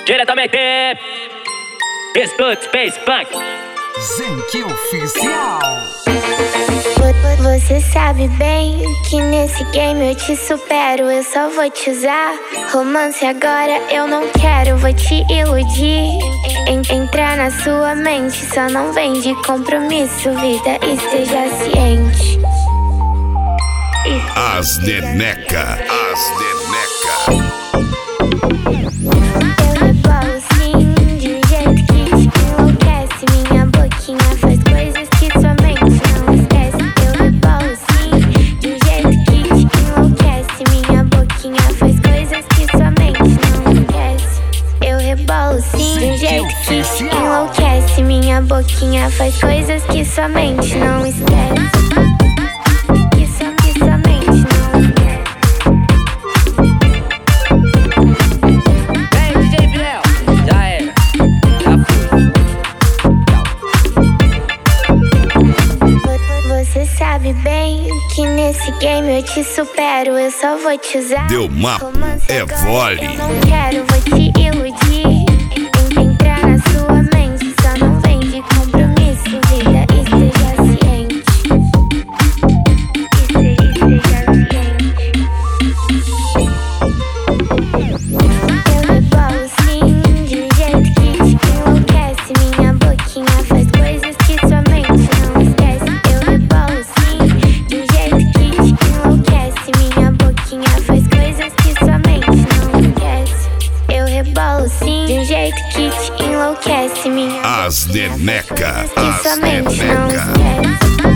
Diretamente Escute Space Punk Zenk Oficial. Você sabe bem que nesse game eu te supero. Eu só vou te usar. Romance agora eu não quero, vou te iludir. Entrar na sua mente, só não vem de compromisso. Vida, esteja ciente. As Neneca. Eu rebolo sim, de um jeito que te enlouquece. Minha boquinha faz coisas que sua mente não esquece. Eu rebolo sim, de um jeito que te enlouquece. Minha boquinha faz coisas que sua mente não esquece. Eu rebolo sim, de um jeito que te enlouquece. Minha boquinha faz coisas que sua mente não esquece. Você sabe bem que nesse game eu te supero. Eu só vou te usar. Deu mapa, é vole. Eu não quero, vou te iludir. Entrar na sua mente, só não vem de compromisso. Vida, esteja ciente. Esteja ciente. Eu rebolo sim, de um jeito que te enlouquece. Minha boquinha faz coisas que sua mente não esquece. Eu rebolo sim, de um jeito que te enlouquece. Minha boquinha faz coisas que sua mente não esquece. Eu rebolo sim, de um jeito que te enlouquece. Minha As Neneca. que sua mente não esquece.